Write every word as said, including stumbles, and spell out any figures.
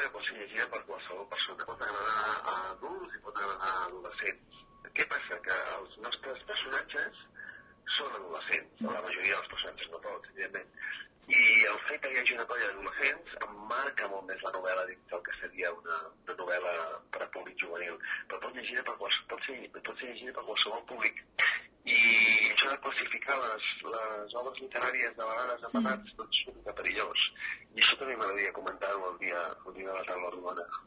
que pot ser llegida per qualsevol persona. Pot agradar a adults i pot agradar a adolescents. Què passa? Que els nostres personatges són adolescents, la majoria dels personatges, no tots, evidentment. I el fet que hi hagi una colla d'adolescents emmarca molt més la novel·la dins del que seria una, una novel·la per a públic juvenil. Però pot, llegida per quals, pot, ser, pot ser llegida per qualsevol públic. I això de classificar les, les obres literàries de vegades en edats, doncs és una mica perillós. I això també m'agradaria comentar-ho el dia, el dia de la taula rodona.